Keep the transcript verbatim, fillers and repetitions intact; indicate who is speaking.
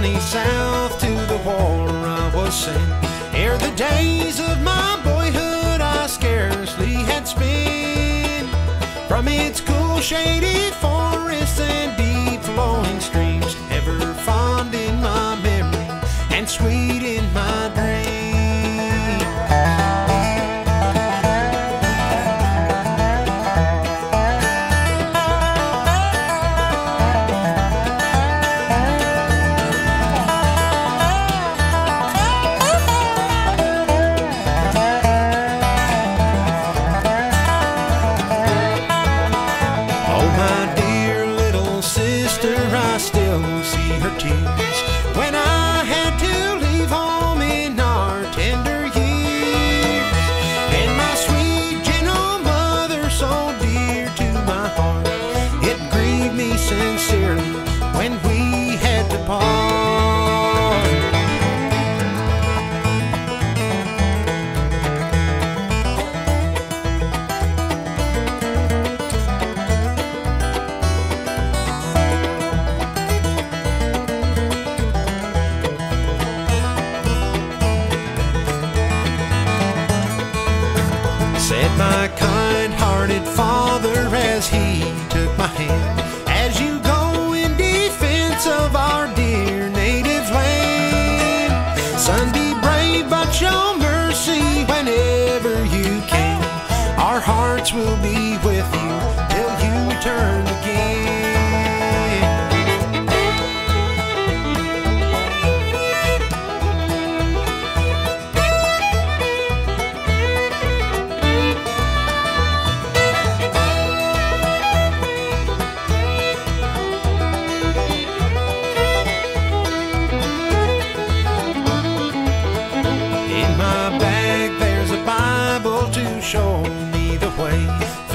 Speaker 1: journey south to the war I was sent. Ere the days of my boyhood I scarcely had spent. From its cool shady forests and deep flowing streams, ever fond in my memory and sweet in my dreams. I still see her tears when I had to leave home in our tender years. And my sweet, gentle mother, so dear to my heart, it grieved me sincerely when we had to part. Said my kind-hearted father as he took my hand, as you go in defense of our dear native land. Son, be brave, but show mercy whenever you can. Our hearts will be with you till you turn again. Show me the way